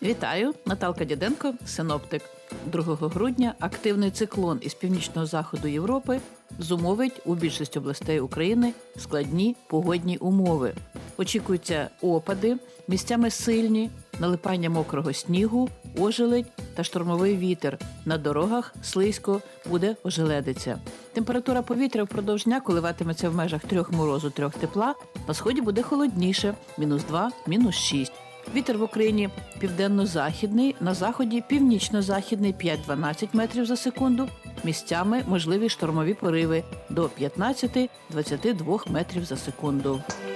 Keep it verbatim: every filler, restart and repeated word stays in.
Вітаю, Наталка Діденко, синоптик. другого грудня активний циклон із північного заходу Європи зумовить у більшості областей України складні погодні умови. Очікуються опади, місцями сильні, налипання мокрого снігу, ожеледь та штормовий вітер. На дорогах слизько, буде ожеледиця. Температура повітря впродовж дня коливатиметься в межах трьох морозу, трьох тепла. На сході буде холодніше – мінус два, мінус шість. Вітер в Україні південно-західний, на заході північно-західний п'ять-дванадцять метрів за секунду. Місцями можливі штормові пориви до п'ятнадцять-двадцять два метрів за секунду.